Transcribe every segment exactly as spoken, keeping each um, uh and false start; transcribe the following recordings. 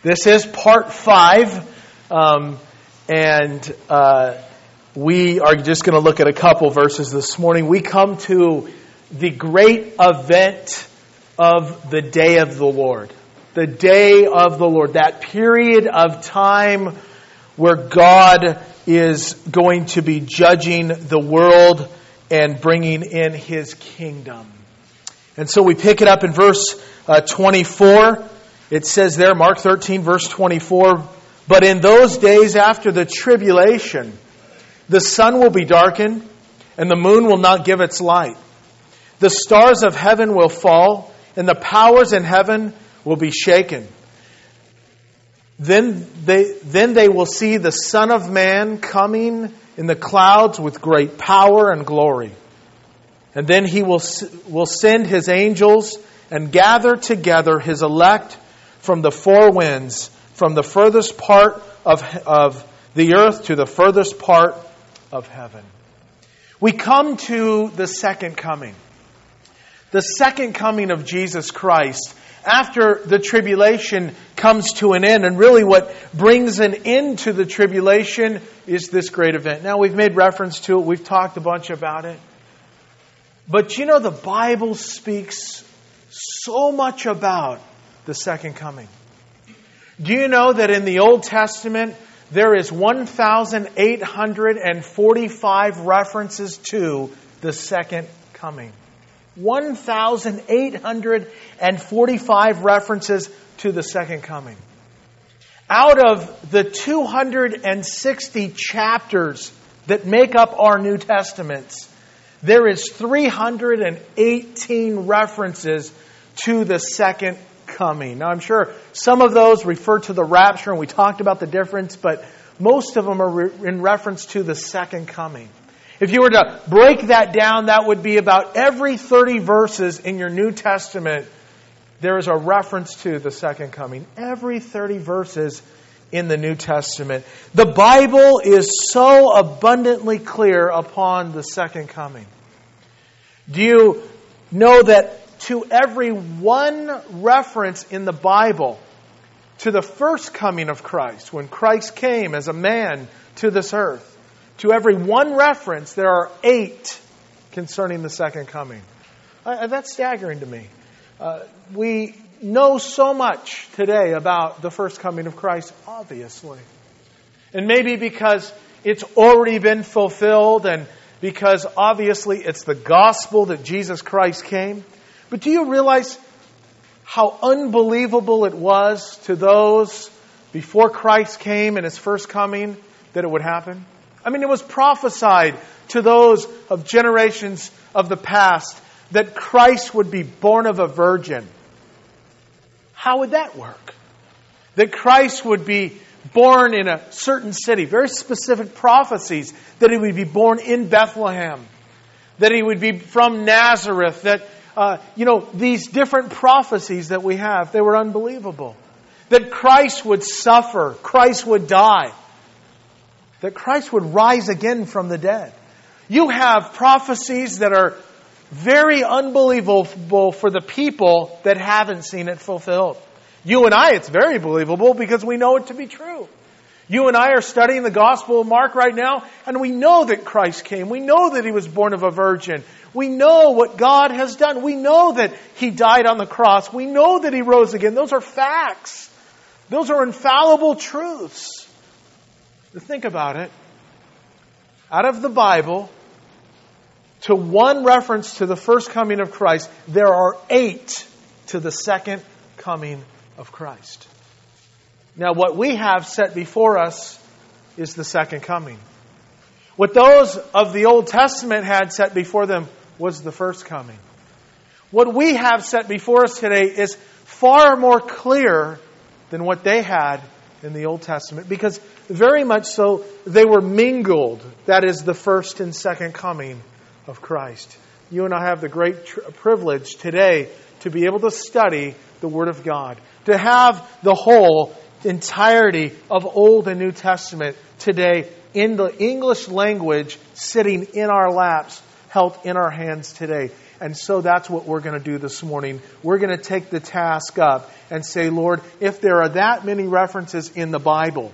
This is part five, um, and uh, we are just going to look at a couple verses this morning. We come to the great event of the day of the Lord. The day of the Lord. That period of time where God is going to be judging the world and bringing in His kingdom. And so we pick it up in verse uh, twenty-four. It says there, Mark thirteen, verse twenty-four, "But in those days after the tribulation, the sun will be darkened, and the moon will not give its light. The stars of heaven will fall, and the powers in heaven will be shaken. Then they, then they will see the Son of Man coming in the clouds with great power and glory. And then He will, will send His angels and gather together His elect from the four winds, from the furthest part of, of the earth to the furthest part of heaven." We come to the second coming. The second coming of Jesus Christ. After the tribulation comes to an end. And really what brings an end to the tribulation is this great event. Now we've made reference to it. We've talked a bunch about it. But you know, the Bible speaks so much about the second coming. Do you know that in the Old Testament there is one thousand eight hundred forty-five references to the second coming? one thousand eight hundred forty-five references to the second coming. Out of the two hundred sixty chapters that make up our New Testaments, there is three hundred eighteen references to the second coming. Now I'm sure some of those refer to the rapture, and we talked about the difference, but most of them are re- in reference to the second coming. If you were to break that down, that would be about every thirty verses in your New Testament, there is a reference to the second coming. Every thirty verses in the New Testament. The Bible is so abundantly clear upon the second coming. Do you know that to every one reference in the Bible to the first coming of Christ, when Christ came as a man to this earth, to every one reference, there are eight concerning the second coming. Uh, that's staggering to me. Uh, we know so much today about the first coming of Christ, obviously. And maybe because it's already been fulfilled and because obviously it's the gospel that Jesus Christ came. But do you realize how unbelievable it was to those before Christ came in His first coming that it would happen? I mean, it was prophesied to those of generations of the past that Christ would be born of a virgin. How would that work? That Christ would be born in a certain city. Very specific prophecies. That He would be born in Bethlehem. That He would be from Nazareth. That, uh, you know, these different prophecies that we have, they were unbelievable. That Christ would suffer. Christ would die. That Christ would rise again from the dead. You have prophecies that are very unbelievable for the people that haven't seen it fulfilled. You and I, it's very believable because we know it to be true. You and I are studying the Gospel of Mark right now, and we know that Christ came. We know that He was born of a virgin. We know what God has done. We know that He died on the cross. We know that He rose again. Those are facts. Those are infallible truths. Think about it. Out of the Bible, to one reference to the first coming of Christ, there are eight to the second coming of Christ. Now, what we have set before us is the second coming. What those of the Old Testament had set before them was the first coming. What we have set before us today is far more clear than what they had in the Old Testament, because very much so they were mingled. That is the first and second coming of Christ. You and I have the great tr- privilege today to be able to study the Word of God, to have the whole entirety of Old and New Testament today in the English language sitting in our laps, held in our hands today. And so that's what we're going to do this morning. We're going to take the task up and say, Lord, if there are that many references in the Bible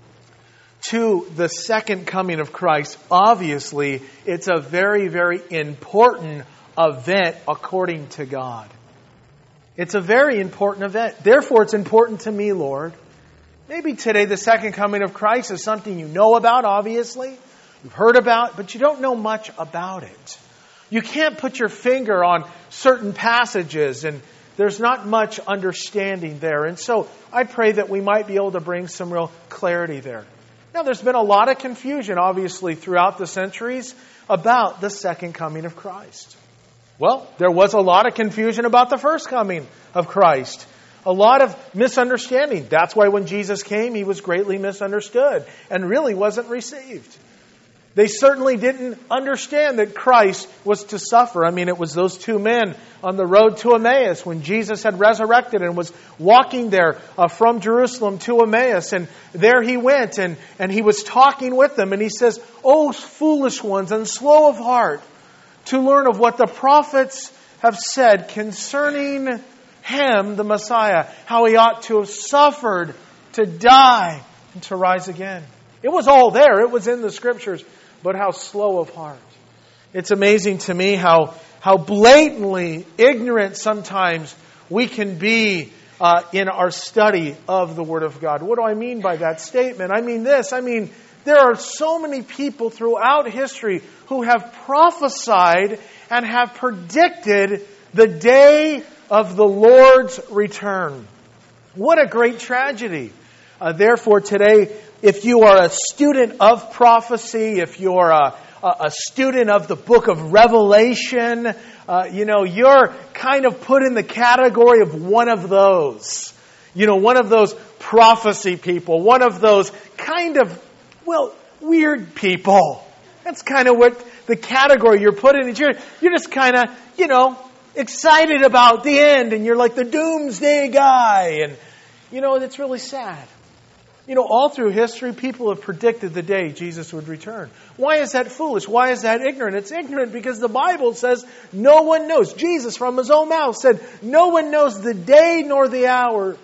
to the second coming of Christ, obviously it's a very, very important event according to God. It's a very important event. Therefore, it's important to me, Lord. Maybe today the second coming of Christ is something you know about, obviously. You've heard about, but you don't know much about it. You can't put your finger on certain passages, and there's not much understanding there. And so I pray that we might be able to bring some real clarity there. Now, there's been a lot of confusion, obviously, throughout the centuries about the second coming of Christ. Well, there was a lot of confusion about the first coming of Christ. A lot of misunderstanding. That's why when Jesus came, He was greatly misunderstood and really wasn't received. They certainly didn't understand that Christ was to suffer. I mean, it was those two men on the road to Emmaus when Jesus had resurrected and was walking there uh, from Jerusalem to Emmaus. And there He went and, and He was talking with them. And He says, "O foolish ones and slow of heart, to learn of what the prophets have said concerning Him, the Messiah, how He ought to have suffered, to die, and to rise again." It was all there. It was in the Scriptures. But how slow of heart. It's amazing to me how, how blatantly ignorant sometimes we can be uh, in our study of the Word of God. What do I mean by that statement? I mean this. I mean, there are so many people throughout history who have prophesied and have predicted the day of the Lord's return. What a great tragedy. Uh, therefore, today, if you are a student of prophecy, if you're a, a student of the book of Revelation, uh, you know, you're kind of put in the category of one of those. You know, one of those prophecy people, one of those kind of, well, weird people. That's kind of what the category you're put in. You're, you're just kind of, you know, excited about the end, and you're like the doomsday guy. And, you know, it's really sad. You know, all through history, people have predicted the day Jesus would return. Why is that foolish? Why is that ignorant? It's ignorant because the Bible says no one knows. Jesus, from His own mouth, said, no one knows the day nor the hour.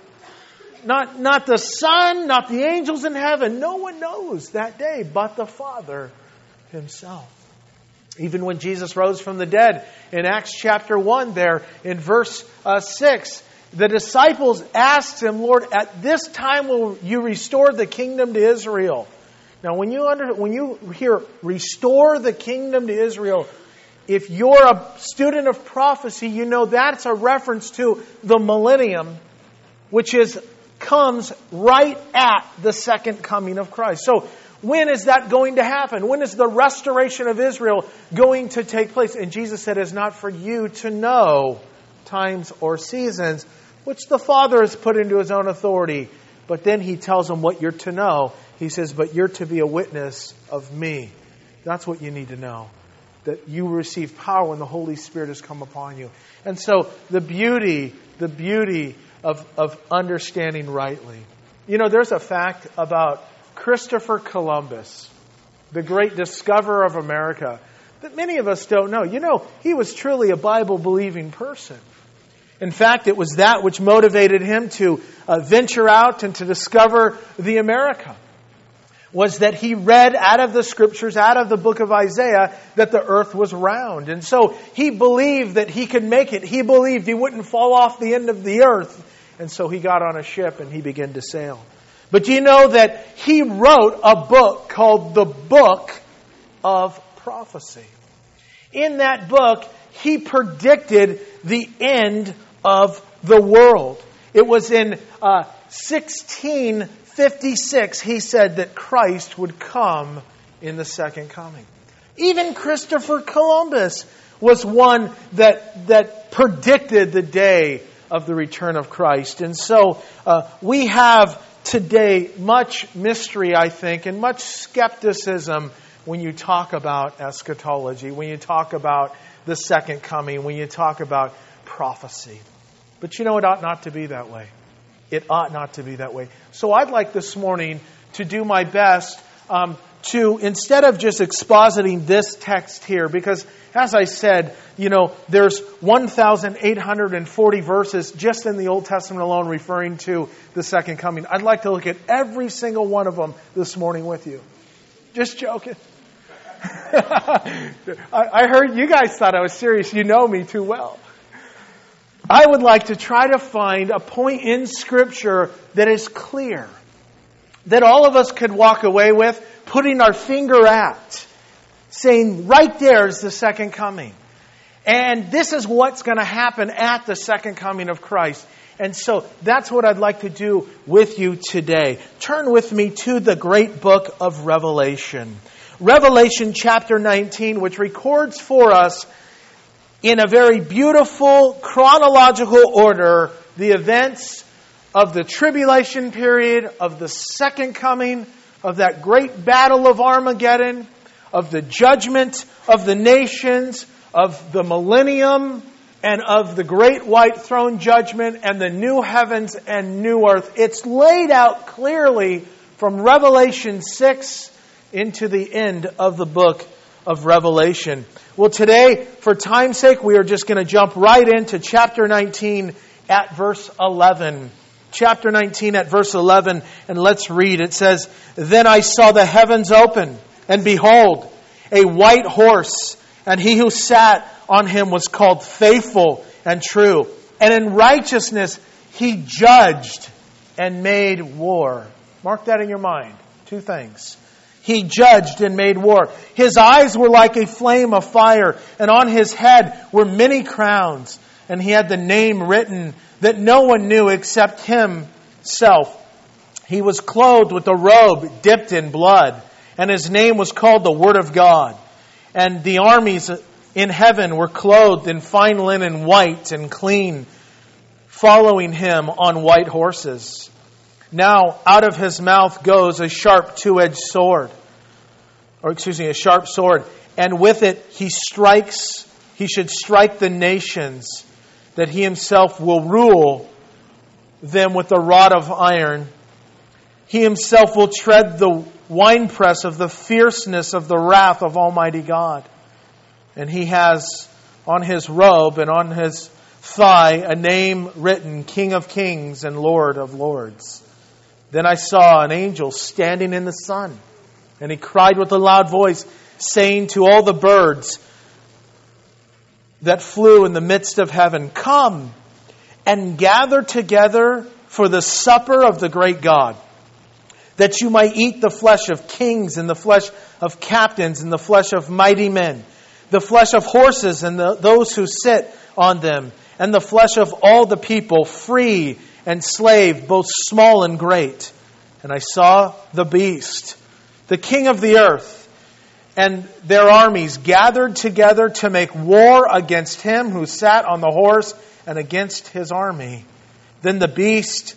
Not, not the Son, not the angels in heaven. No one knows that day but the Father Himself. Even when Jesus rose from the dead in Acts chapter one there in verse uh, six, the disciples asked Him, "Lord, at this time will you restore the kingdom to Israel?" Now, when you under, when you hear restore the kingdom to Israel, if you're a student of prophecy, you know that's a reference to the millennium, which is comes right at the second coming of Christ. So, when is that going to happen? When is the restoration of Israel going to take place? And Jesus said, "It's not for you to know times or seasons, which the Father has put into His own authority." But then He tells them what you're to know. He says, "But you're to be a witness of Me." That's what you need to know. That you receive power when the Holy Spirit has come upon you. And so the beauty, the beauty of, of understanding rightly. You know, there's a fact about Christopher Columbus, the great discoverer of America, that many of us don't know. You know, he was truly a Bible-believing person. In fact, it was that which motivated him to uh, venture out and to discover the America. Was that he read out of the Scriptures, out of the book of Isaiah, that the earth was round. And so he believed that he could make it. He believed he wouldn't fall off the end of the earth. And so he got on a ship and he began to sail. But do you know that he wrote a book called the Book of Prophecy? In that book, he predicted the end of the world. It was in uh, sixteen fifty-six, he said that Christ would come in the second coming. Even Christopher Columbus was one that, that predicted the day of the return of Christ. And so uh, we have today much mystery, I think, and much skepticism when you talk about eschatology, when you talk about the second coming, when you talk about prophecy. But you know, it ought not to be that way. It ought not to be that way. So I'd like this morning to do my best um, to, instead of just expositing this text here, because as I said, you know, there's one thousand eight hundred forty verses just in the Old Testament alone referring to the second coming. I'd like to look at every single one of them this morning with you. Just joking. I, I heard you guys thought I was serious. You know me too well. I would like to try to find a point in Scripture that is clear, that all of us could walk away with, putting our finger at, saying, right there is the second coming. And this is what's going to happen at the second coming of Christ. And so that's what I'd like to do with you today. Turn with me to the great book of Revelation. Revelation chapter nineteen, which records for us in a very beautiful chronological order the events of the tribulation period, of the second coming, of that great battle of Armageddon, of the judgment of the nations, of the millennium, and of the great white throne judgment and the new heavens and new earth. It's laid out clearly from Revelation six into the end of the book of Revelation. Well, today, for time's sake, we are just going to jump right into chapter nineteen at verse eleven. Chapter nineteen at verse eleven, and let's read. It says, "Then I saw the heavens open, and behold, a white horse, and he who sat on him was called Faithful and True. And in righteousness he judged and made war." Mark that in your mind. Two things. He judged and made war. His eyes were like a flame of fire, and on his head were many crowns. And he had the name written that no one knew except himself. He was clothed with a robe dipped in blood, and his name was called the Word of God. And the armies in heaven were clothed in fine linen, white and clean, following him on white horses. Now, out of his mouth goes a sharp two-edged sword, or excuse me, a sharp sword, and with it he strikes, he should strike the nations, that he himself will rule them with a rod of iron. He himself will tread the winepress of the fierceness of the wrath of Almighty God. And he has on his robe and on his thigh a name written, King of Kings and Lord of Lords. Then I saw an angel standing in the sun, and he cried with a loud voice, saying to all the birds that flew in the midst of heaven, "Come and gather together for the supper of the great God, that you might eat the flesh of kings and the flesh of captains and the flesh of mighty men, the flesh of horses and the, those who sit on them, and the flesh of all the people, free and slave, both small and great." And I saw the beast, the king of the earth, and their armies gathered together to make war against him who sat on the horse and against his army. Then the beast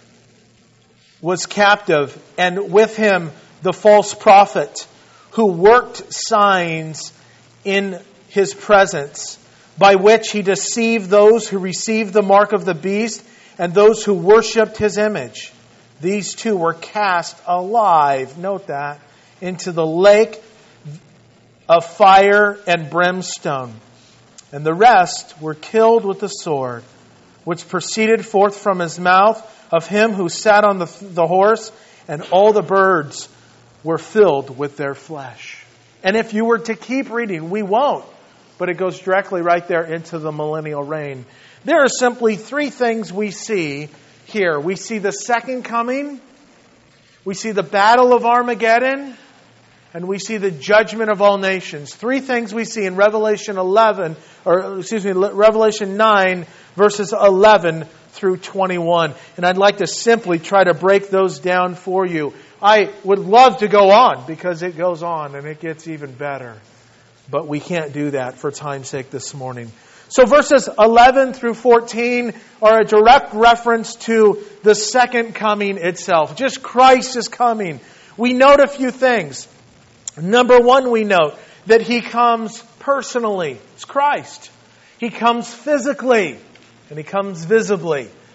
was captive, and with him the false prophet, who worked signs in his presence, by which he deceived those who received the mark of the beast and those who worshipped his image. These two were cast alive, note that, into the lake of fire and brimstone. And the rest were killed with the sword, which proceeded forth from his mouth of him who sat on the, the horse, and all the birds were filled with their flesh. And if you were to keep reading, we won't, but it goes directly right there into the millennial reign. There are simply three things we see here. We see the second coming, we see the battle of Armageddon, and we see the judgment of all nations. Three things we see in Revelation eleven, or excuse me, Revelation nine, verses eleven through twenty-one. And I'd like to simply try to break those down for you. I would love to go on, because it goes on and it gets even better. But we can't do that for time's sake this morning. So verses eleven through fourteen are a direct reference to the second coming itself. Just Christ is coming. We note a few things. Number one, we note that He comes personally. It's Christ. He comes physically, and He comes visibly.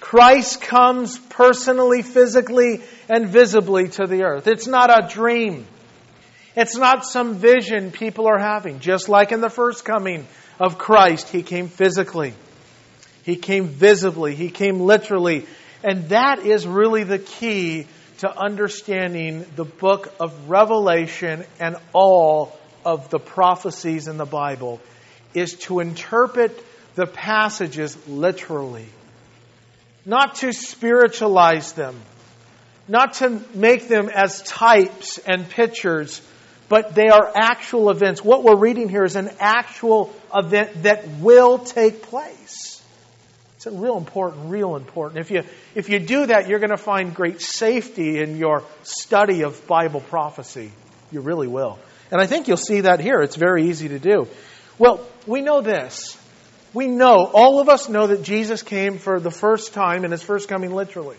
Christ comes personally, physically, and visibly to the earth. It's not a dream. It's not some vision people are having. Just like in the first coming of Christ, He came physically. He came visibly. He came literally. And that is really the key to understanding the book of Revelation and all of the prophecies in the Bible, is to interpret the passages literally. Not to spiritualize them. Not to make them as types and pictures, but they are actual events. What we're reading here is an actual event that will take place. It's real important, real important. If you if you do that, you're going to find great safety in your study of Bible prophecy. You really will. And I think you'll see that here. It's very easy to do. Well, we know this. We know, all of us know that Jesus came for the first time in His first coming literally.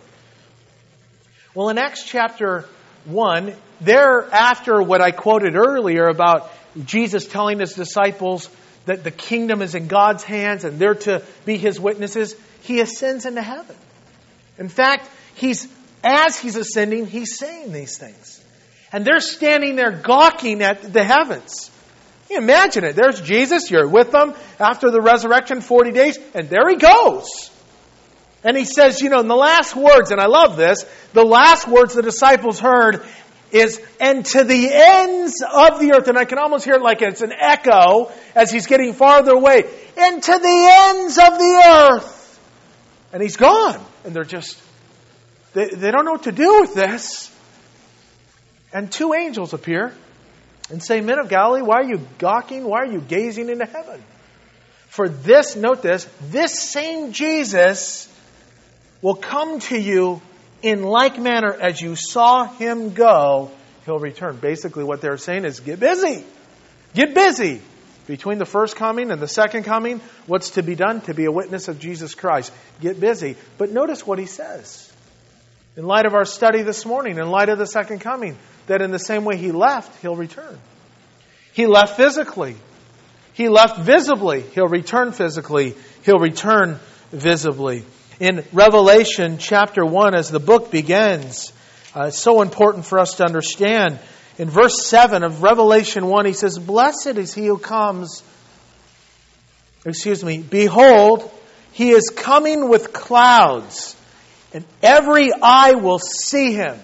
Well, in Acts chapter one, there after what I quoted earlier about Jesus telling His disciples that the kingdom is in God's hands and they're to be His witnesses, He ascends into heaven. In fact, he's as He's ascending, He's saying these things. And they're standing there gawking at the heavens. You imagine it. There's Jesus, you're with them after the resurrection, forty days, and there He goes. And He says, you know, in the last words, and I love this, the last words the disciples heard is, and to the ends of the earth. And I can almost hear it like it's an echo as He's getting farther away. And to the ends of the earth. And He's gone. And they're just, they, they don't know what to do with this. And two angels appear and say, Men of Galilee, why are you gawking? Why are you gazing into heaven? For this, note this, this same Jesus will come to you in like manner as you saw Him go, He'll return. Basically what they're saying is get busy. Get busy. Between the first coming and the second coming, what's to be done? To be a witness of Jesus Christ. Get busy. But notice what He says. In light of our study this morning, in light of the second coming, that in the same way He left, He'll return. He left physically. He left visibly. He'll return physically. He'll return visibly. In Revelation chapter one, as the book begins, uh, it's so important for us to understand. In verse seven of Revelation one, He says, Blessed is he who comes, excuse me, behold, He is coming with clouds, and every eye will see Him.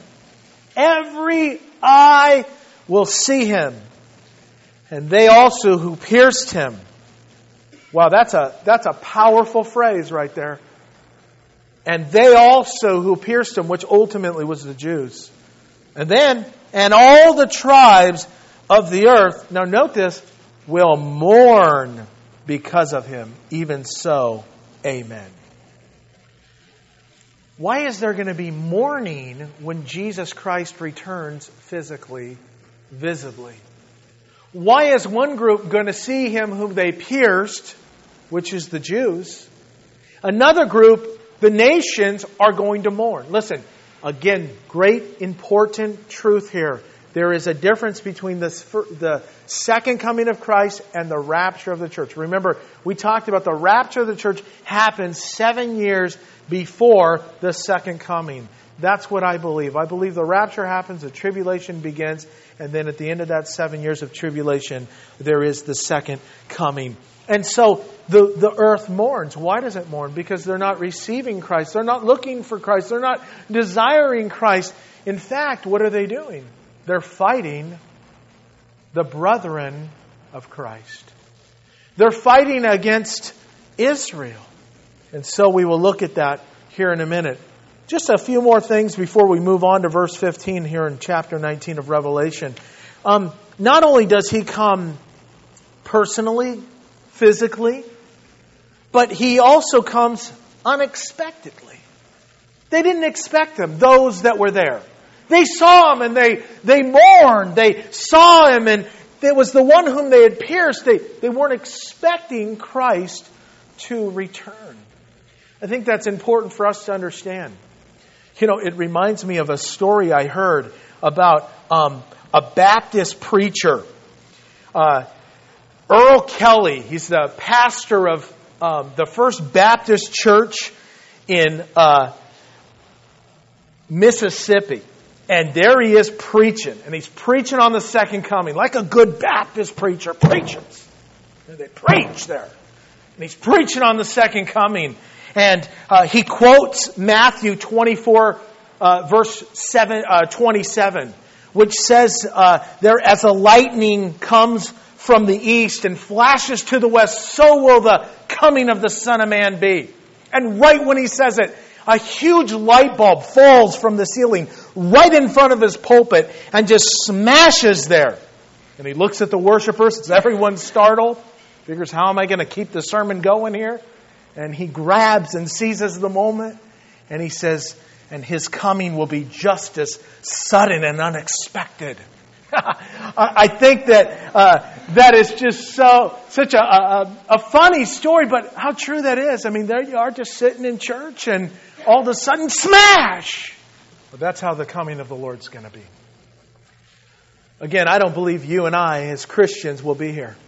Every eye will see Him. And they also who pierced Him. Wow, that's a that's a powerful phrase right there. And they also who pierced Him, which ultimately was the Jews. And then, and all the tribes of the earth, now note this, will mourn because of Him. Even so, amen. Why is there going to be mourning when Jesus Christ returns physically, visibly? Why is one group going to see Him whom they pierced, which is the Jews? Another group, the nations, are going to mourn. Listen, again, great important truth here. There is a difference between the, the second coming of Christ and the rapture of the church. Remember, we talked about the rapture of the church happens seven years before the second coming. That's what I believe. I believe the rapture happens, the tribulation begins, and then at the end of that seven years of tribulation, there is the second coming. And so the, the earth mourns. Why does it mourn? Because they're not receiving Christ. They're not looking for Christ. They're not desiring Christ. In fact, what are they doing? They're fighting the brethren of Christ. They're fighting against Israel. And so we will look at that here in a minute. Just a few more things before we move on to verse fifteen here in chapter nineteen of Revelation. Um, not only does He come personally, physically, but He also comes unexpectedly. They didn't expect Him, those that were there. They saw Him and they, they mourned. They saw Him and it was the one whom they had pierced. They, they weren't expecting Christ to return. I think that's important for us to understand. You know, it reminds me of a story I heard about um, a Baptist preacher. Uh, Earl Kelly, he's the pastor of um, the First Baptist Church in uh, Mississippi. And there he is preaching. And he's preaching on the second coming, like a good Baptist preacher preaches. They preach there. And he's preaching on the second coming. And uh, he quotes Matthew twenty-four, uh, verse seven, uh, twenty-seven, which says, uh, there as a lightning comes from the east and flashes to the west, so will the coming of the Son of Man be. And right when he says it, a huge light bulb falls from the ceiling right in front of his pulpit and just smashes there. And he looks at the worshipers. It's everyone startled. Figures, how am I going to keep the sermon going here? And he grabs and seizes the moment. And he says, and his coming will be just as sudden and unexpected. I think that uh, that is just so such a, a, a funny story, but how true that is. I mean, there you are just sitting in church and all of a sudden, smash! But that's how the coming of the Lord's going to be. Again, I don't believe you and I as Christians will be here.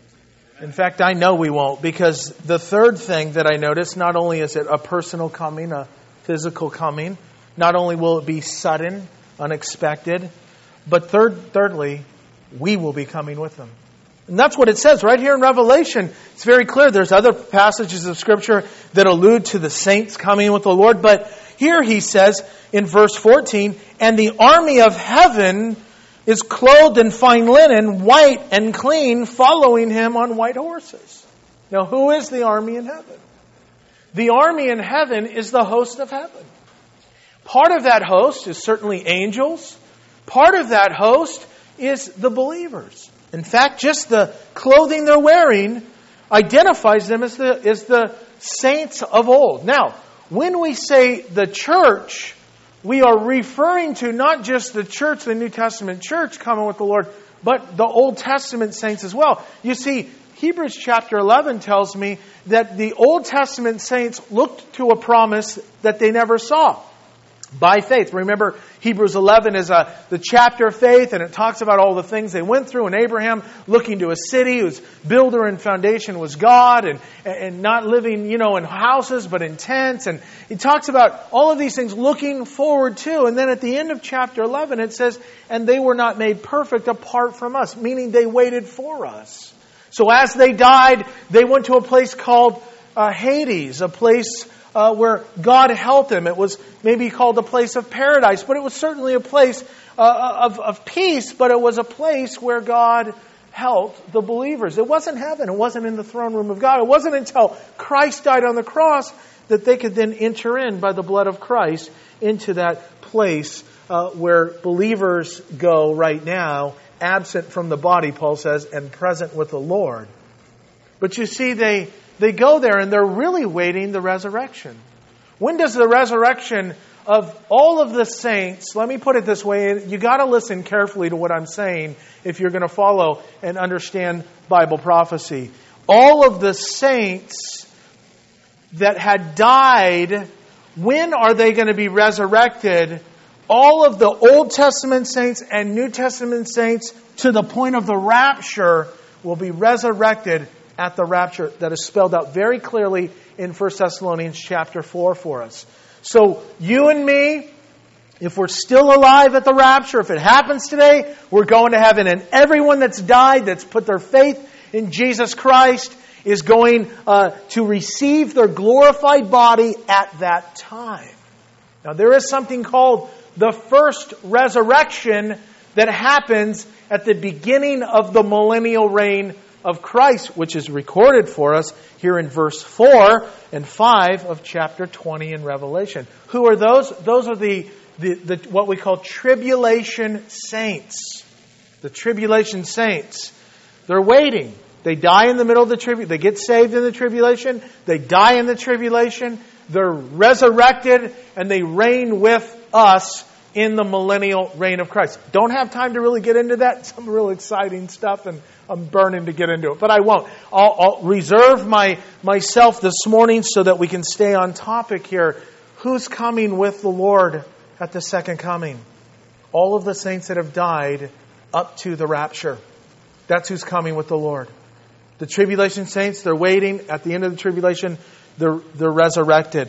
In fact, I know we won't, because the third thing that I notice, not only is it a personal coming, a physical coming, not only will it be sudden, unexpected, but third, thirdly, we will be coming with them. And that's what it says right here in Revelation. It's very clear. There's other passages of Scripture that allude to the saints coming with the Lord. But here he says in verse fourteen, and the army of heaven is clothed in fine linen, white and clean, following him on white horses. Now, who is the army in heaven? The army in heaven is the host of heaven. Part of that host is certainly angels. Part of that host is the believers. In fact, just the clothing they're wearing identifies them as the, as the saints of old. Now, when we say the church, we are referring to not just the church, the New Testament church coming with the Lord, but the Old Testament saints as well. You see, Hebrews chapter eleven tells me that the Old Testament saints looked to a promise that they never saw. By faith. Remember, Hebrews eleven is a, the chapter of faith, and it talks about all the things they went through. And Abraham looking to a city whose builder and foundation was God, and, and not living, you know, in houses, but in tents. And he talks about all of these things looking forward to. And then at the end of chapter eleven, it says, and they were not made perfect apart from us, meaning they waited for us. So as they died, they went to a place called uh, Hades, a place Uh, where God held them. It was maybe called a place of paradise, but it was certainly a place uh, of, of peace, but it was a place where God held the believers. It wasn't heaven. It wasn't in the throne room of God. It wasn't until Christ died on the cross that they could then enter in by the blood of Christ into that place uh, where believers go right now, absent from the body, Paul says, and present with the Lord. But you see, they They go there and they're really waiting the resurrection. When does the resurrection of all of the saints, let me put it this way, you got to listen carefully to what I'm saying if you're going to follow and understand Bible prophecy. All of the saints that had died, when are they going to be resurrected? All of the Old Testament saints and New Testament saints to the point of the rapture will be resurrected at the rapture. That is spelled out very clearly in First Thessalonians chapter four for us. So you and me, if we're still alive at the rapture, if it happens today, we're going to heaven. And everyone that's died, that's put their faith in Jesus Christ, is going uh, to receive their glorified body at that time. Now there is something called the first resurrection that happens at the beginning of the millennial reign of Christ, which is recorded for us here in verse four and five of chapter twenty in Revelation. Who are those? Those are the, the, the what we call tribulation saints. The tribulation saints. They're waiting. They die in the middle of the tribulation. They get saved in the tribulation. They die in the tribulation. They're resurrected and they reign with us in the millennial reign of Christ. Don't have time to really get into that. Some real exciting stuff, and I'm burning to get into it, but I won't. I'll, I'll reserve my myself this morning so that we can stay on topic here. Who's coming with the Lord at the second coming? All of the saints that have died up to the rapture. That's who's coming with the Lord. The tribulation saints, they're waiting. At the end of the tribulation, they're, they're resurrected.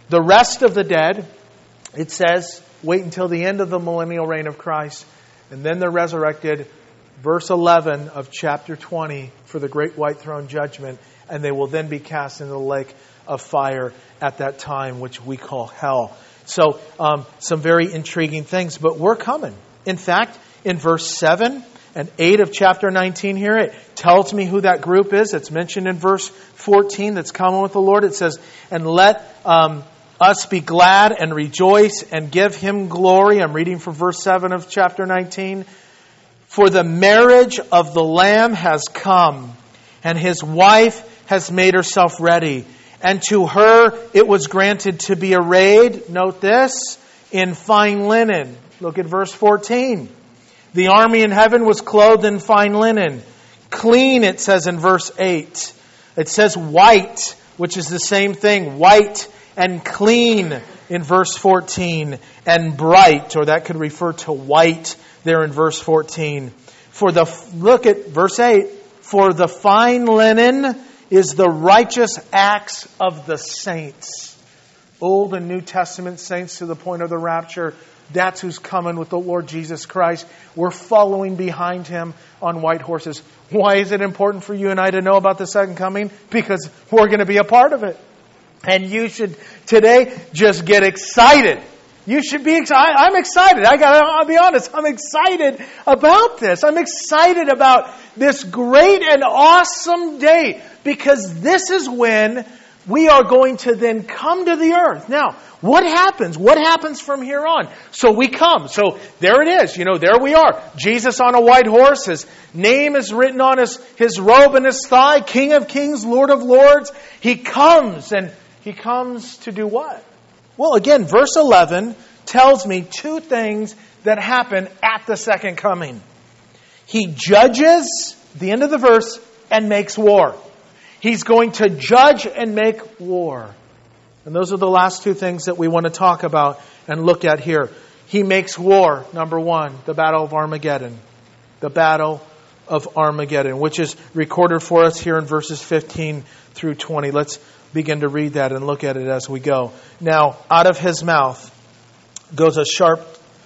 The rest of the dead, it says, wait until the end of the millennial reign of Christ, and then they're resurrected, verse eleven of chapter twenty, for the great white throne judgment, and they will then be cast into the lake of fire at that time, which we call hell. So, um, some very intriguing things, but we're coming. In fact, in verse seven and eight of chapter nineteen here, it tells me who that group is. It's mentioned in verse fourteen that's coming with the Lord. It says, and let um, us be glad and rejoice and give Him glory. I'm reading from verse seven of chapter nineteen. For the marriage of the Lamb has come, and His wife has made herself ready. And to her it was granted to be arrayed, note this, in fine linen. Look at verse fourteen. The army in heaven was clothed in fine linen. Clean, it says in verse eight. It says white, which is the same thing. White and clean in verse fourteen. And bright, or that could refer to white there in verse fourteen. For the, look at verse eight. For the fine linen is the righteous acts of the saints. Old and New Testament saints to the point of the rapture. That's who's coming with the Lord Jesus Christ. We're following behind Him on white horses. Why is it important for you and I to know about the second coming? Because we're going to be a part of it. And you should today just get excited. You should be excited. I'm excited. I gotta I'll be honest. I'm excited about this. I'm excited about this great and awesome day, because this is when we are going to then come to the earth. Now, what happens? What happens from here on? So we come. So there it is. You know, there we are. Jesus on a white horse. His name is written on his, his robe and his thigh. King of kings, Lord of lords. He comes, and He comes to do what? Well, again, verse eleven tells me two things that happen at the second coming. He judges, the end of the verse, and makes war. He's going to judge and make war. And those are the last two things that we want to talk about and look at here. He makes war, number one, the Battle of Armageddon. The Battle of Armageddon, which is recorded for us here in verses fifteen through twenty. Let's begin to read that and look at it as we go. Now, out of His mouth goes a sharp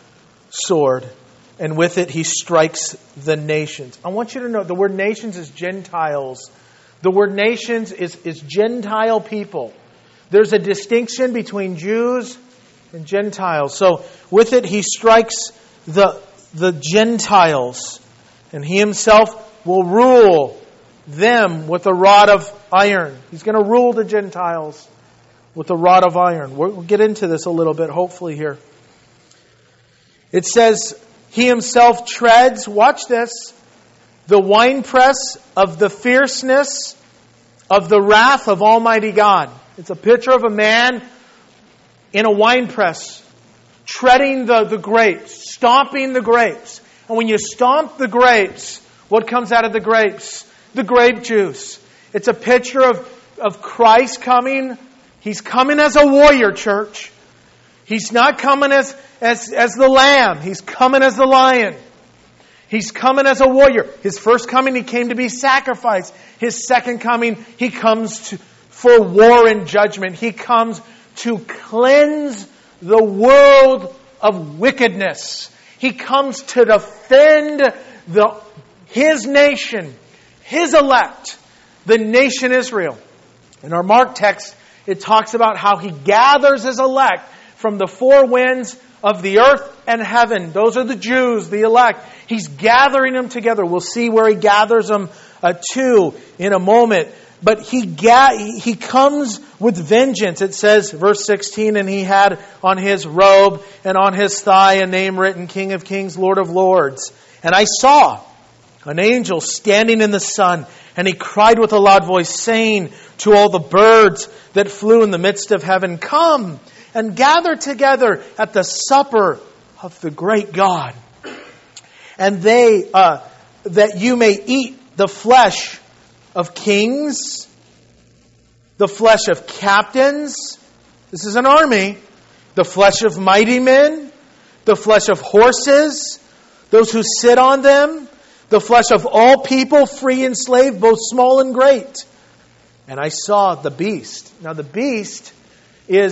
sword, and with it He strikes the nations. I want you to know the word nations is Gentiles. The word nations is, is Gentile people. There's a distinction between Jews and Gentiles. So with it He strikes the, the Gentiles, and He Himself will rule them with a rod of iron. He's going to rule the Gentiles with a rod of iron. We'll get into this a little bit, hopefully, here. It says, He Himself treads, watch this, the winepress of the fierceness of the wrath of Almighty God. It's a picture of a man in a winepress, treading the, the grapes, stomping the grapes. And when you stomp the grapes, what comes out of the grapes? The grape juice. It's a picture of, of Christ coming. He's coming as a warrior, church. He's not coming as, as, as the lamb. He's coming as the lion. He's coming as a warrior. His first coming, He came to be sacrificed. His second coming, He comes to, for war and judgment. He comes to cleanse the world of wickedness. He comes to defend the, His nation, His elect, the nation Israel. In our Mark text, it talks about how He gathers His elect from the four winds of the earth and heaven. Those are the Jews, the elect. He's gathering them together. We'll see where He gathers them uh, to in a moment. But he ga- he comes with vengeance. It says, verse sixteen, and He had on His robe and on His thigh a name written, King of kings, Lord of lords. And I saw an angel standing in the sun, and he cried with a loud voice, saying to all the birds that flew in the midst of heaven, Come and gather together at the supper of the great God. And they, uh, that you may eat the flesh of kings, the flesh of captains. This is an army. The flesh of mighty men, the flesh of horses, those who sit on them, the flesh of all people, free and slave, both small and great. And I saw the beast. Now the beast is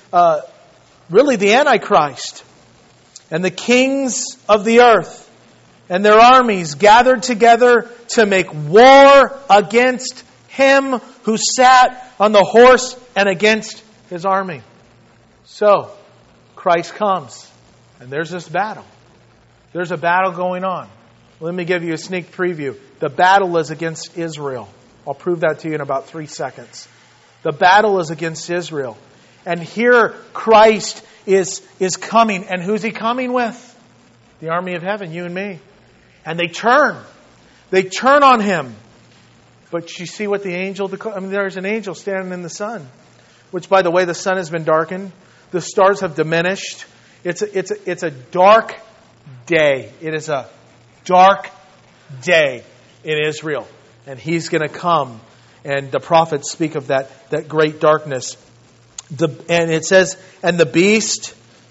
uh, really the Antichrist and the kings of the earth and their armies gathered together to make war against him who sat on the horse and against his army. So, Christ comes, and there's this battle. There's a battle going on. Let me give you a sneak preview. The battle is against Israel. I'll prove that to you in about three seconds. The battle is against Israel. And here Christ is, is coming. And who's He coming with? The army of heaven, you and me. And they turn. They turn on Him. But you see what the angel... I mean, there's an angel standing in the sun. Which, by the way, the sun has been darkened. The stars have diminished. It's a, it's a, it's a dark day. It is a dark day in Israel. And He's going to come. And the prophets speak of that, that great darkness. The, and it says, and the beast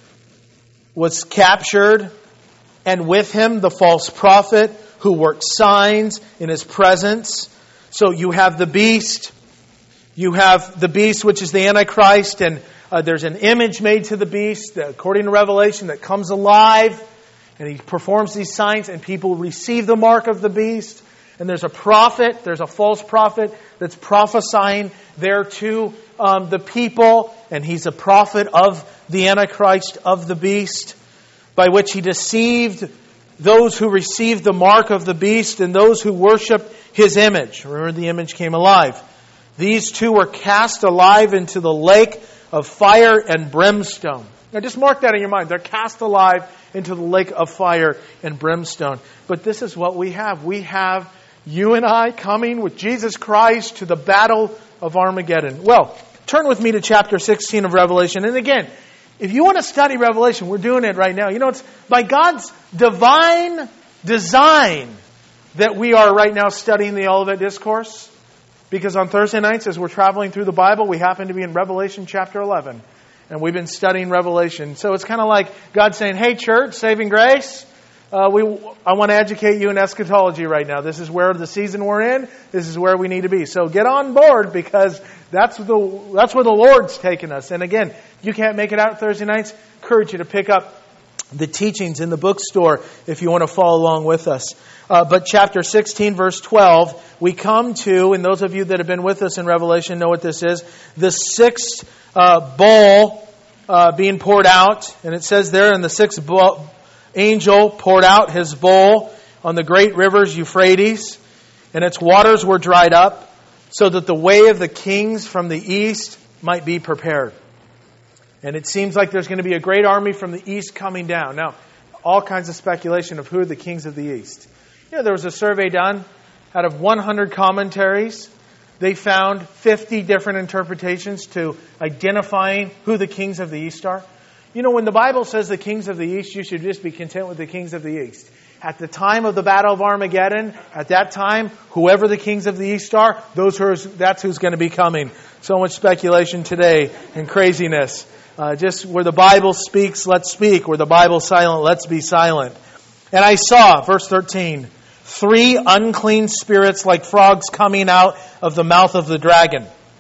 was captured, and with him the false prophet who worked signs in his presence. So you have the beast. You have the beast, which is the Antichrist. And uh, there's an image made to the beast, according to Revelation, that comes alive. And he performs these signs, and people receive the mark of the beast. And there's a prophet, there's a false prophet that's prophesying there to um, the people. And he's a prophet of the Antichrist, of the beast, by which he deceived those who received the mark of the beast and those who worship his image. Remember, the image came alive. These two were cast alive into the lake of fire and brimstone. Now just mark that in your mind. They're cast alive into the lake of fire and brimstone. But this is what we have. We have you and I coming with Jesus Christ to the battle of Armageddon. Well, turn with me to chapter sixteen of Revelation. And again, if you want to study Revelation, we're doing it right now. You know, it's by God's divine design that we are right now studying the Olivet Discourse. Because on Thursday nights, as we're traveling through the Bible, we happen to be in Revelation chapter eleven. And we've been studying Revelation. So it's kind of like God saying, hey, church, saving grace, uh, we I want to educate you in eschatology right now. This is where the season we're in. This is where we need to be. So get on board, because that's the that's where the Lord's taking us. And again, if you can't make it out Thursday nights, I encourage you to pick up the teachings in the bookstore if you want to follow along with us. Uh, but chapter sixteen, verse twelve, we come to, and those of you that have been with us in Revelation know what this is, the sixth uh, bowl uh, being poured out. And it says there, in the sixth bowl, angel poured out his bowl on the great rivers Euphrates, and its waters were dried up, so that the way of the kings from the east might be prepared. And it seems like there's going to be a great army from the east coming down. Now, all kinds of speculation of who are the kings of the east. You know, there was a survey done. Out of one hundred commentaries, they found fifty different interpretations to identifying who the kings of the east are. You know, when the Bible says the kings of the east, you should just be content with the kings of the east. At the time of the Battle of Armageddon, at that time, whoever the kings of the east are, those who are, that's who's going to be coming. So much speculation today and craziness. Uh, just where the Bible speaks, let's speak. Where the Bible's silent, let's be silent. And I saw, verse thirteen, three unclean spirits like frogs coming out of the mouth of the dragon,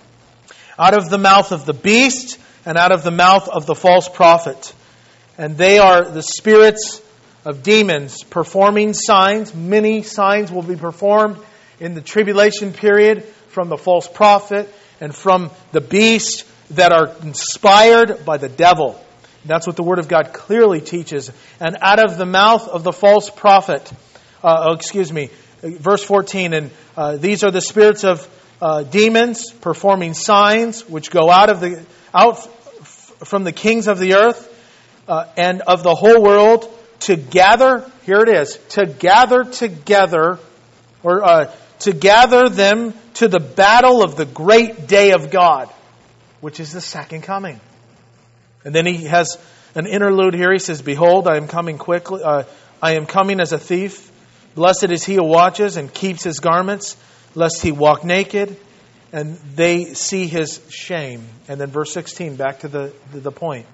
out of the mouth of the beast, and out of the mouth of the false prophet. And they are the spirits of demons performing signs. Many signs will be performed in the tribulation period from the false prophet and from the beast, that are inspired by the devil. That's what the Word of God clearly teaches. And out of the mouth of the false prophet, uh, oh, excuse me, verse fourteen, and uh, these are the spirits of uh, demons performing signs, which go out of the out f- from the kings of the earth uh, and of the whole world to gather. Here it is: to gather together, or uh, to gather them to the battle of the great day of God, which is the second coming. And then he has an interlude here. He says, behold, I am coming quickly. Uh, I am coming as a thief. Blessed is he who watches and keeps his garments, lest he walk naked, and they see his shame. And then verse sixteen, back to the, the, the point.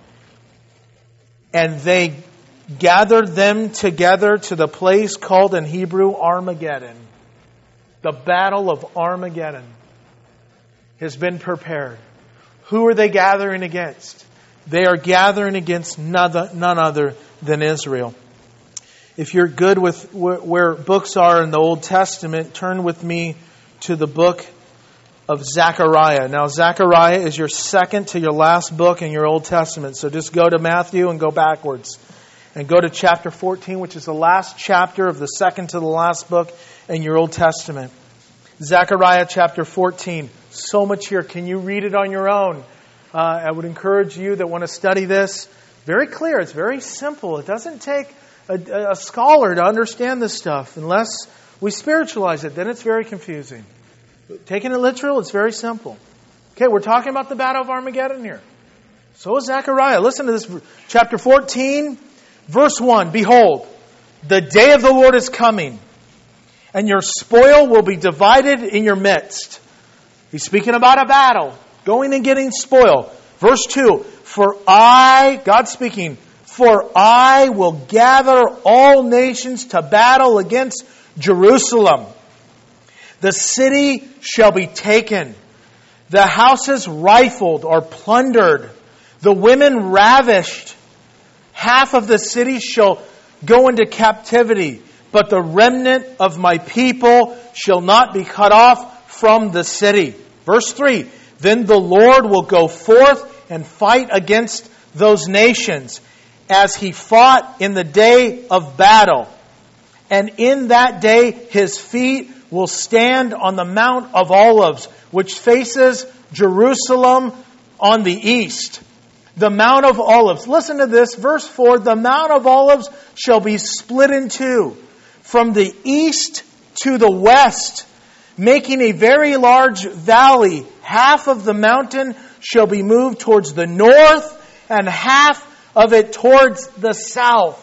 And they gathered them together to the place called in Hebrew Armageddon. The battle of Armageddon has been prepared. Who are they gathering against? They are gathering against none other than Israel. If you're good with where books are in the Old Testament, turn with me to the book of Zechariah. Now, Zechariah is your second to your last book in your Old Testament. So just go to Matthew and go backwards. And go to chapter fourteen, which is the last chapter of the second to the last book in your Old Testament. Zechariah chapter fourteen. So much here. Can you read it on your own? Uh, I would encourage you that want to study this. Very clear. It's very simple. It doesn't take a, a scholar to understand this stuff unless we spiritualize it. Then it's very confusing. Taking it literal, it's very simple. Okay, we're talking about the Battle of Armageddon here. So is Zechariah. Listen to this. Chapter fourteen, verse one. Behold, the day of the Lord is coming, and your spoil will be divided in your midst. He's speaking about a battle. Going and getting spoil. Verse two. For I, God speaking, for I will gather all nations to battle against Jerusalem. The city shall be taken, the houses rifled or plundered, the women ravished. Half of the city shall go into captivity, but the remnant of my people shall not be cut off from the city. Verse three, then the Lord will go forth and fight against those nations, as he fought in the day of battle. And in that day his feet will stand on the Mount of Olives, which faces Jerusalem on the east. The Mount of Olives. Listen to this, verse four. The Mount of Olives shall be split in two, from the east to the west, making a very large valley. Half of the mountain shall be moved towards the north, and half of it towards the south.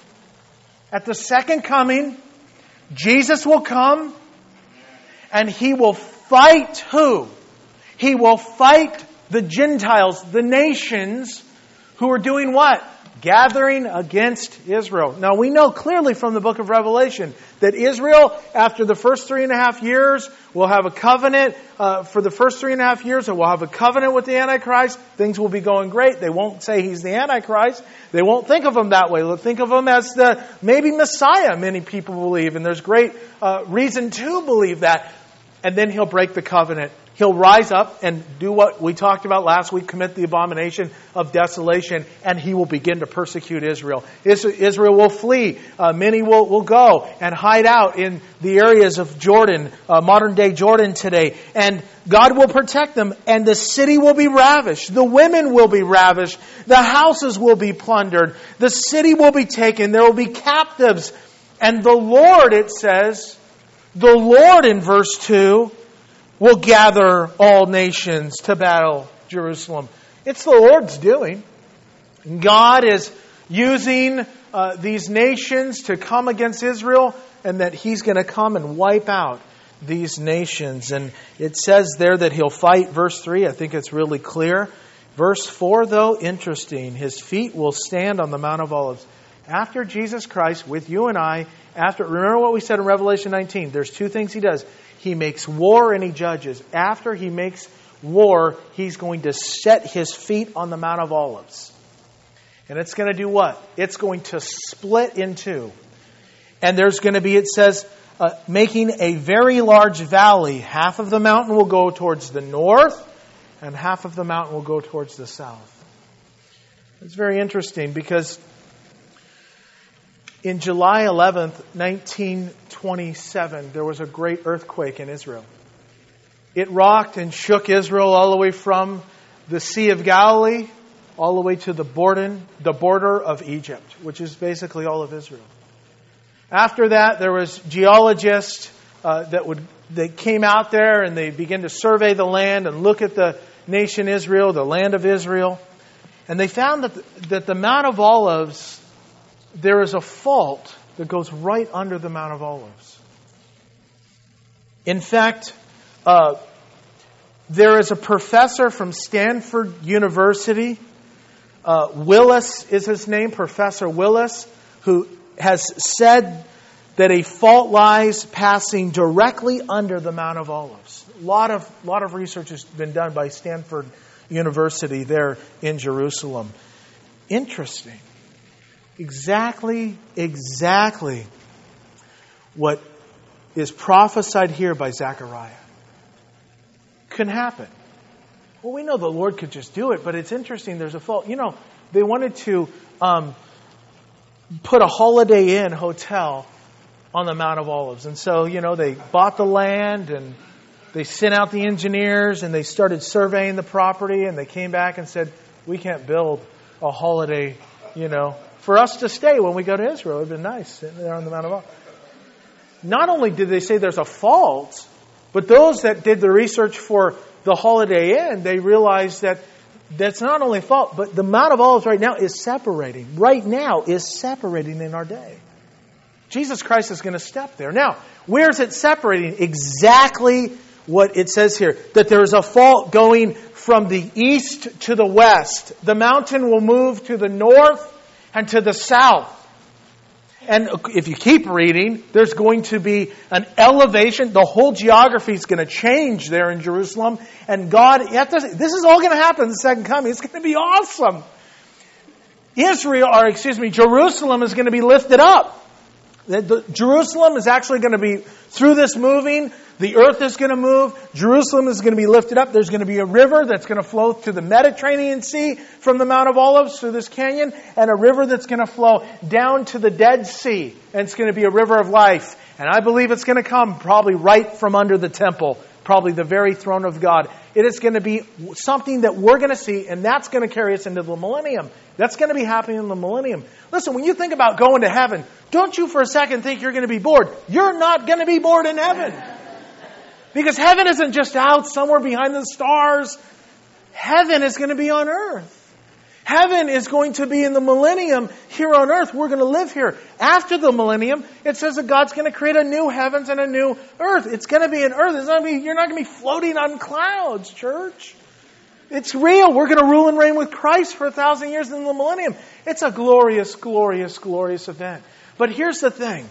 At the second coming, Jesus will come, and He will fight who? He will fight the Gentiles, the nations, who are doing what? Gathering against Israel. Now we know clearly from the book of Revelation that Israel, after the first three and a half years, will have a covenant. Uh, for the first three and a half years, it will have a covenant with the Antichrist. Things will be going great. They won't say he's the Antichrist. They won't think of him that way. They'll think of him as the maybe Messiah, many people believe. And there's great uh, reason to believe that. And then he'll break the covenant. He'll rise up and do what we talked about last week, commit the abomination of desolation, and he will begin to persecute Israel. Israel will flee. Uh, many will, will go and hide out in the areas of Jordan, uh, modern-day Jordan today. And God will protect them, and the city will be ravished. The women will be ravished. The houses will be plundered. The city will be taken. There will be captives. And the Lord, it says, the Lord in verse two, will gather all nations to battle Jerusalem. It's the Lord's doing. God is using uh, these nations to come against Israel, and that He's going to come and wipe out these nations. And it says there that He'll fight. Verse three, I think it's really clear. Verse four, though, interesting. His feet will stand on the Mount of Olives. After Jesus Christ, with you and I, after remember what we said in Revelation nineteen. There's two things He does. He makes war and He judges. After He makes war, He's going to set His feet on the Mount of Olives. And it's going to do what? It's going to split in two. And there's going to be, it says, uh, making a very large valley. Half of the mountain will go towards the north, and half of the mountain will go towards the south. It's very interesting because in July eleventh, nineteen twenty-seven, there was a great earthquake in Israel. It rocked and shook Israel all the way from the Sea of Galilee all the way to the border, the border of Egypt, which is basically all of Israel. After that, there was geologists uh, that would they came out there and they began to survey the land and look at the nation Israel, the land of Israel, and they found that the, that the Mount of Olives, there is a fault that goes right under the Mount of Olives. In fact, uh, there is a professor from Stanford University, uh, Willis is his name, Professor Willis, who has said that a fault lies passing directly under the Mount of Olives. A lot of, lot of research has been done by Stanford University there in Jerusalem. Interesting. Exactly, exactly what is prophesied here by Zechariah can happen. Well, we know the Lord could just do it, but it's interesting. There's a fault. You know, they wanted to um, put a Holiday Inn hotel on the Mount of Olives. And so, you know, they bought the land and they sent out the engineers and they started surveying the property, and they came back and said, we can't build a holiday, you know, for us to stay when we go to Israel. It would have been nice sitting there on the Mount of Olives. Not only did they say there's a fault, but those that did the research for the Holiday Inn, they realized that that's not only a fault, but the Mount of Olives right now is separating. Right now is separating in our day. Jesus Christ is going to step there. Now, where is it separating? Exactly what it says here. That there is a fault going from the east to the west. The mountain will move to the north and to the south. And if you keep reading, there's going to be an elevation. The whole geography is going to change there in Jerusalem. And God, this is all going to happen in the second coming. It's going to be awesome. Israel, or excuse me, Jerusalem is going to be lifted up. The, the, Jerusalem is actually going to be, through this moving, the earth is going to move. Jerusalem is going to be lifted up. There's going to be a river that's going to flow to the Mediterranean Sea from the Mount of Olives through this canyon, and a river that's going to flow down to the Dead Sea. And it's going to be a river of life. And I believe it's going to come probably right from under the temple, probably the very throne of God. It is going to be something that we're going to see, and that's going to carry us into the millennium. That's going to be happening in the millennium. Listen, when you think about going to heaven, don't you for a second think you're going to be bored. You're not going to be bored in heaven. Because heaven isn't just out somewhere behind the stars. Heaven is going to be on earth. Heaven is going to be in the millennium here on earth. We're going to live here. After the millennium, it says that God's going to create a new heavens and a new earth. It's going to be an earth. It's not going to be, you're not going to be floating on clouds, church. It's real. We're going to rule and reign with Christ for a thousand years in the millennium. It's a glorious, glorious, glorious event. But here's the thing.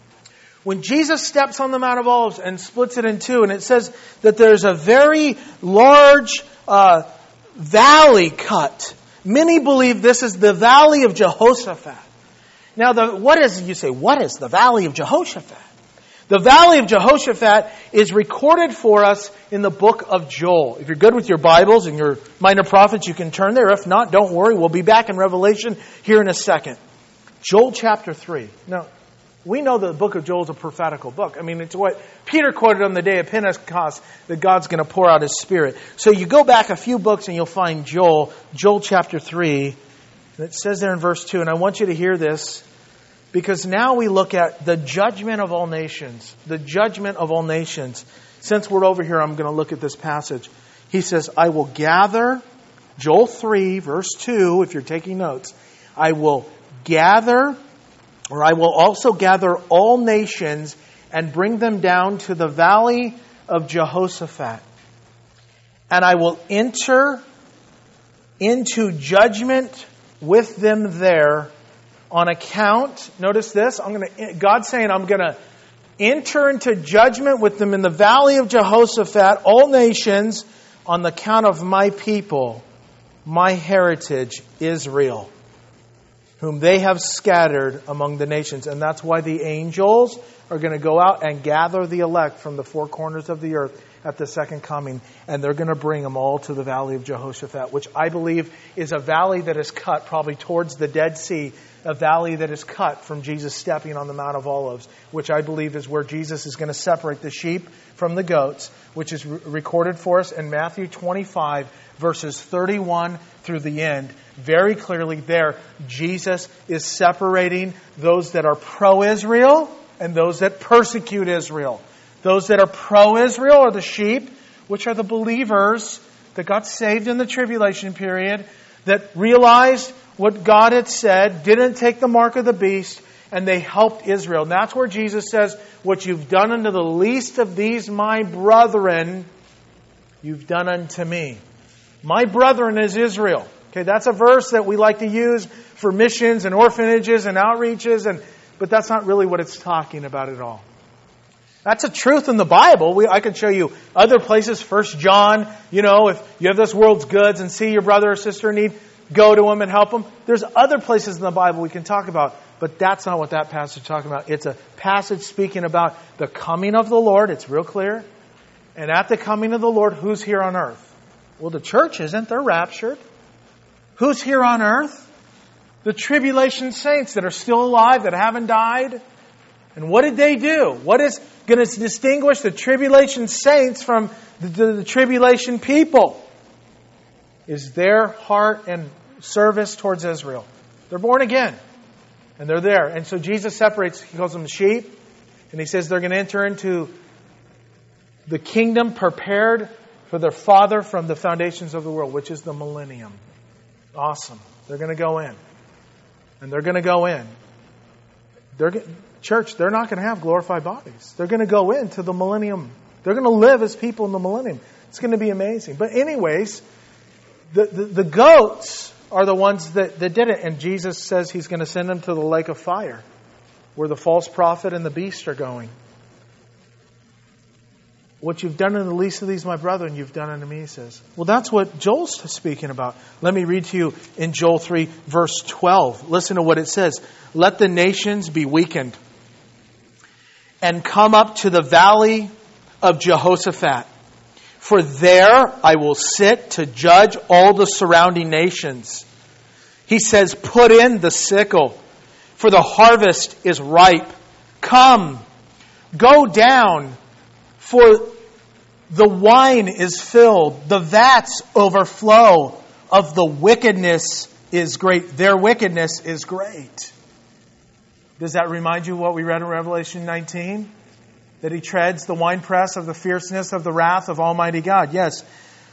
When Jesus steps on the Mount of Olives and splits it in two, and it says that there's a very large uh, valley cut. Many believe this is the Valley of Jehoshaphat. Now, the, what is, you say, what is the Valley of Jehoshaphat? The Valley of Jehoshaphat is recorded for us in the book of Joel. If you're good with your Bibles and your minor prophets, you can turn there. If not, don't worry. We'll be back in Revelation here in a second. Joel chapter three. Now, we know that the book of Joel is a prophetical book. I mean, it's what Peter quoted on the day of Pentecost, that God's going to pour out His Spirit. So you go back a few books and you'll find Joel, Joel chapter three. And it says there in verse two, and I want you to hear this, because now we look at the judgment of all nations. The judgment of all nations. Since we're over here, I'm going to look at this passage. He says, I will gather, Joel three, verse two, if you're taking notes, I will gather, or I will also gather all nations and bring them down to the valley of Jehoshaphat. And I will enter into judgment with them there on account, notice this, I'm going to, God's saying I'm going to enter into judgment with them in the valley of Jehoshaphat, all nations, on the account of my people, my heritage, Israel, whom they have scattered among the nations. And that's why the angels are going to go out and gather the elect from the four corners of the earth at the second coming. And they're going to bring them all to the valley of Jehoshaphat, which I believe is a valley that is cut probably towards the Dead Sea, a valley that is cut from Jesus stepping on the Mount of Olives, which I believe is where Jesus is going to separate the sheep from the goats, which is re- recorded for us in Matthew twenty-five, verses thirty-one through the end. Very clearly there, Jesus is separating those that are pro-Israel and those that persecute Israel. Those that are pro-Israel are the sheep, which are the believers that got saved in the tribulation period, that realized what God had said, didn't take the mark of the beast, and they helped Israel. And that's where Jesus says, what you've done unto the least of these my brethren, you've done unto me. My brethren is Israel. Okay, that's a verse that we like to use for missions and orphanages and outreaches, and but that's not really what it's talking about at all. That's a truth in the Bible. We, I could show you other places. First John, you know, if you have this world's goods and see your brother or sister in need, go to them and help them. There's other places in the Bible we can talk about, but that's not what that passage is talking about. It's a passage speaking about the coming of the Lord. It's real clear. And at the coming of the Lord, who's here on earth? Well, the church isn't. They're raptured. Who's here on earth? The tribulation saints that are still alive, that haven't died. And what did they do? What is going to distinguish the tribulation saints from the, the, the tribulation people? Is their heart and service towards Israel. They're born again. And they're there. And so Jesus separates, He calls them sheep. And He says they're going to enter into the kingdom prepared for their Father from the foundations of the world, which is the millennium. Awesome. They're going to go in. And they're going to go in. They're Church, they're not going to have glorified bodies. They're going to go into the millennium. They're going to live as people in the millennium. It's going to be amazing. But anyways, the, the, the goats are the ones that, that did it. And Jesus says He's going to send them to the lake of fire, where the false prophet and the beast are going. What you've done in the least of these, my brethren, you've done unto me, He says. Well, that's what Joel's speaking about. Let me read to you in Joel three, verse twelve. Listen to what it says. Let the nations be weakened and come up to the valley of Jehoshaphat. For there I will sit to judge all the surrounding nations. He says, put in the sickle, for the harvest is ripe. Come, go down, for the wine is filled, the vats overflow, of the wickedness is great. Their wickedness is great. Does that remind you of what we read in Revelation nineteen? That He treads the winepress of the fierceness of the wrath of Almighty God. Yes.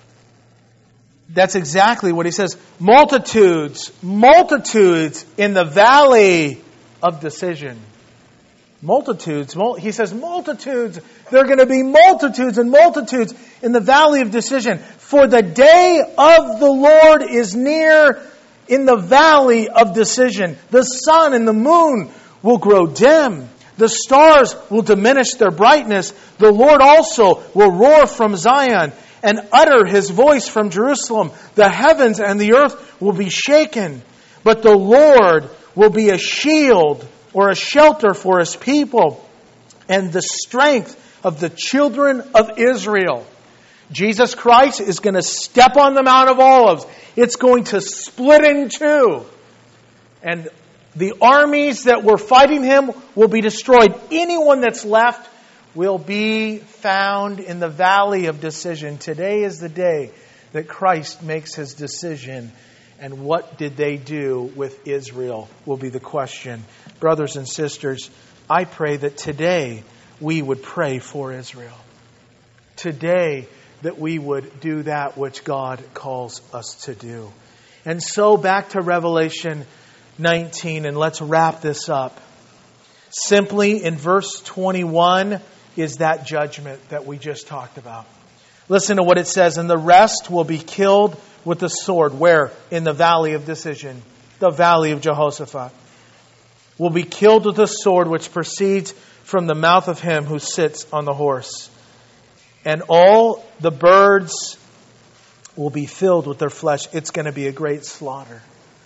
That's exactly what He says. Multitudes, multitudes in the valley of decision. Multitudes. He says multitudes. There are going to be multitudes and multitudes in the valley of decision. For the day of the Lord is near in the valley of decision. The sun and the moon will grow dim. The stars will diminish their brightness. The Lord also will roar from Zion and utter His voice from Jerusalem. The heavens and the earth will be shaken. But the Lord will be a shield or a shelter for His people and the strength of the children of Israel. Jesus Christ is going to step on the Mount of Olives. It's going to split in two. And the armies that were fighting Him will be destroyed. Anyone that's left will be found in the valley of decision. Today is the day that Christ makes His decision. And what did they do with Israel will be the question. Brothers and sisters, I pray that today we would pray for Israel. Today that we would do that which God calls us to do. And so back to Revelation nineteen, and let's wrap this up. Simply in verse twenty-one is that judgment that we just talked about. Listen to what it says. And the rest will be killed with the sword. Where? In the valley of decision. The valley of Jehoshaphat. Will be killed with the sword which proceeds from the mouth of Him who sits on the horse. And all the birds will be filled with their flesh. It's going to be a great slaughter.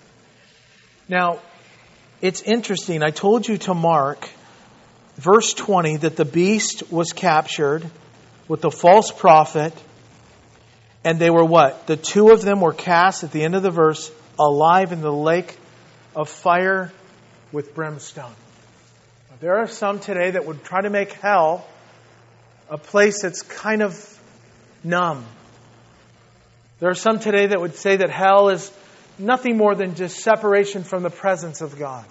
Now, it's interesting. I told you to mark verse twenty that the beast was captured with the false prophet. And they were what? The two of them were cast at the end of the verse alive in the lake of fire with brimstone. There are some today that would try to make hell a place that's kind of numb. There are some today that would say that hell is nothing more than just separation from the presence of God.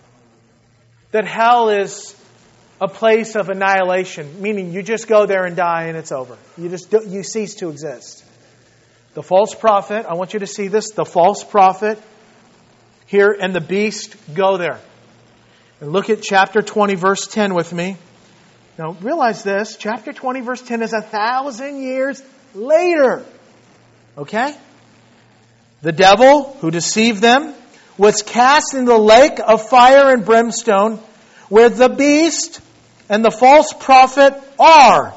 That hell is a place of annihilation, meaning you just go there and die and it's over. You just do, you cease to exist. The false prophet, I want you to see this, the false prophet here and the beast go there. And look at chapter twenty, verse ten with me. Now realize this, chapter twenty, verse ten is a thousand years later. Okay? The devil who deceived them was cast in the lake of fire and brimstone, where the beast and the false prophet are.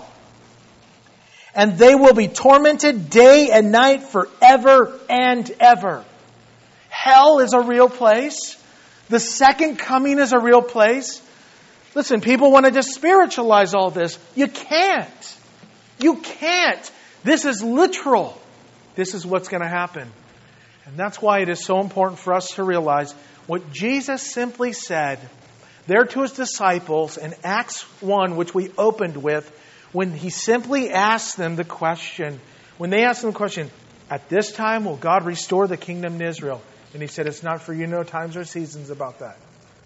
And they will be tormented day and night forever and ever. Hell is a real place. The second coming is a real place. Listen, people want to just spiritualize all this. You can't. You can't. This is literal. This is what's going to happen. And that's why it is so important for us to realize what Jesus simply said there to His disciples in Acts one, which we opened with, when He simply asked them the question, when they asked Him the question, at this time will God restore the kingdom to Israel? And He said, it's not for you to know times or seasons about that.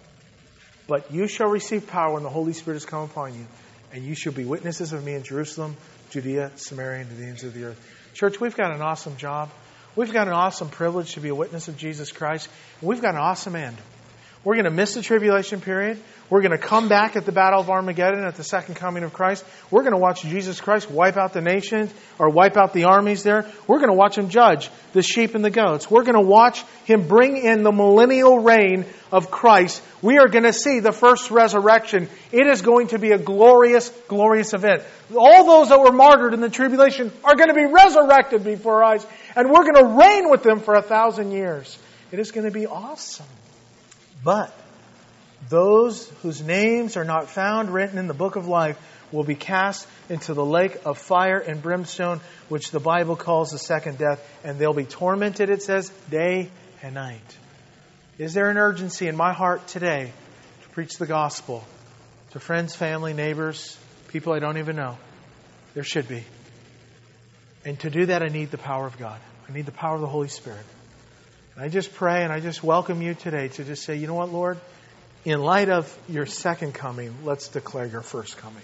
But you shall receive power when the Holy Spirit has come upon you, and you shall be witnesses of me in Jerusalem, Judea, Samaria, and to the ends of the earth. Church, we've got an awesome job. We've got an awesome privilege to be a witness of Jesus Christ. We've got an awesome end. We're going to miss the tribulation period. We're going to come back at the Battle of Armageddon at the second coming of Christ. We're going to watch Jesus Christ wipe out the nations or wipe out the armies there. We're going to watch Him judge the sheep and the goats. We're going to watch Him bring in the millennial reign of Christ. We are going to see the first resurrection. It is going to be a glorious, glorious event. All those that were martyred in the tribulation are going to be resurrected before our eyes. And we're going to reign with them for a thousand years. It is going to be awesome. But those whose names are not found written in the book of life will be cast into the lake of fire and brimstone, which the Bible calls the second death. And they'll be tormented, it says, day and night. Is there an urgency in my heart today to preach the gospel to friends, family, neighbors, people I don't even know? There should be. And to do that, I need the power of God. I need the power of the Holy Spirit. And I just pray and I just welcome you today to just say, you know what, Lord? In light of your second coming, let's declare your first coming.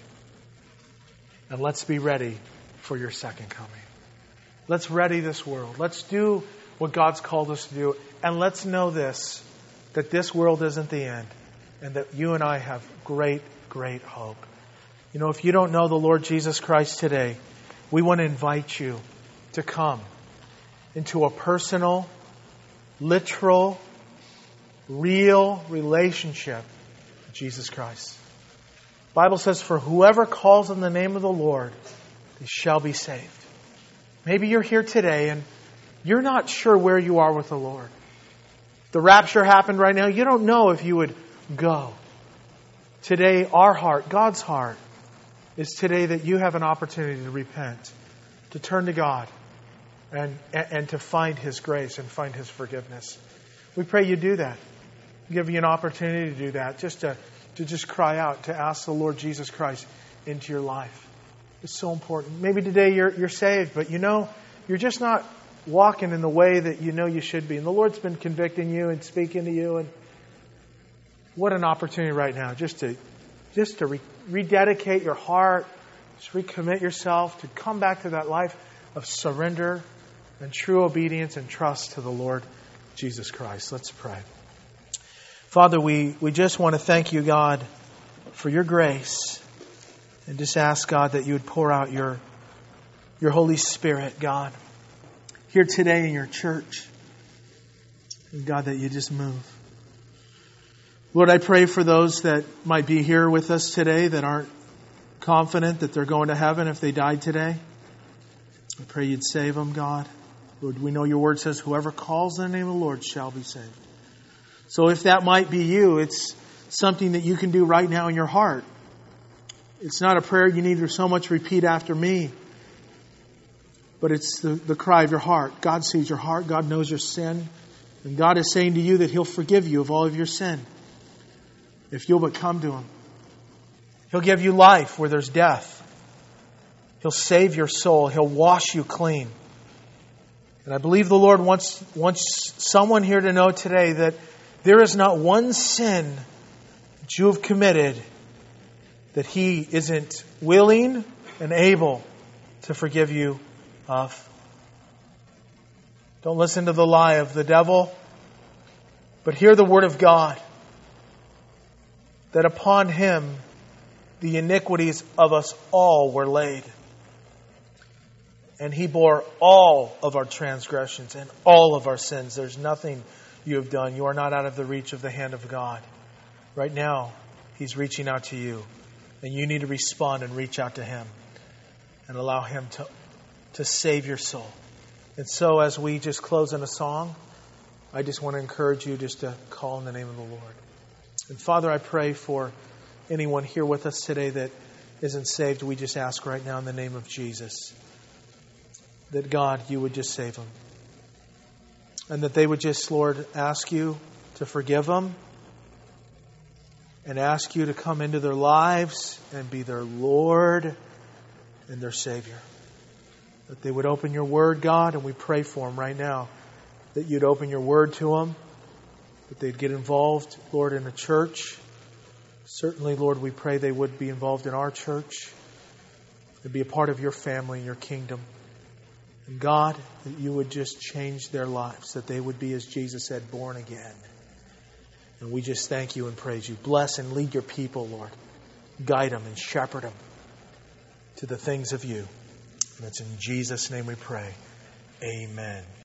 And let's be ready for your second coming. Let's ready this world. Let's do what God's called us to do. And let's know this, that this world isn't the end. And that you and I have great, great hope. You know, if you don't know the Lord Jesus Christ today, we want to invite you to come into a personal, literal, real relationship with Jesus Christ. The Bible says, for whoever calls on the name of the Lord, they shall be saved. Maybe you're here today and you're not sure where you are with the Lord. The rapture happened right now. You don't know if you would go. Today, our heart, God's heart, is today that you have an opportunity to repent, to turn to God, and, and to find His grace and find His forgiveness. We pray you do that. Give you an opportunity to do that, just to, to just cry out, to ask the Lord Jesus Christ into your life. It's so important. Maybe today you're you're saved, but you know, you're just not walking in the way that you know you should be. And the Lord's been convicting you and speaking to you. And what an opportunity right now, just to just to re- rededicate your heart, just recommit yourself, to come back to that life of surrender and true obedience and trust to the Lord Jesus Christ. Let's pray. Father, we, we just want to thank you, God, for your grace. And just ask, God, that you would pour out your, your Holy Spirit, God, here today in your church. And God, that you just move. Lord, I pray for those that might be here with us today that aren't confident that they're going to heaven if they died today. I pray you'd save them, God. Lord, we know your word says, whoever calls on the name of the Lord shall be saved. So if that might be you, it's something that you can do right now in your heart. It's not a prayer you need to so much repeat after me. But it's the, the cry of your heart. God sees your heart. God knows your sin. And God is saying to you that He'll forgive you of all of your sin. If you'll but come to Him. He'll give you life where there's death. He'll save your soul. He'll wash you clean. And I believe the Lord wants, wants someone here to know today that there is not one sin that you have committed that He isn't willing and able to forgive you of. Don't listen to the lie of the devil, but hear the word of God, that upon Him the iniquities of us all were laid. And He bore all of our transgressions and all of our sins. There's nothing you have done. You are not out of the reach of the hand of God. Right now, He's reaching out to you. And you need to respond and reach out to Him and allow Him to, to save your soul. And so as we just close in a song, I just want to encourage you just to call in the name of the Lord. And Father, I pray for anyone here with us today that isn't saved. We just ask right now in the name of Jesus that God, you would just save them. And that they would just, Lord, ask you to forgive them and ask you to come into their lives and be their Lord and their Savior. That they would open your Word, God, and we pray for them right now. That you'd open your Word to them. That they'd get involved, Lord, in the church. Certainly, Lord, we pray they would be involved in our church and be a part of your family and your kingdom. And God, that you would just change their lives, that they would be, as Jesus said, born again. And we just thank you and praise you. Bless and lead your people, Lord. Guide them and shepherd them to the things of you. And it's in Jesus' name we pray. Amen.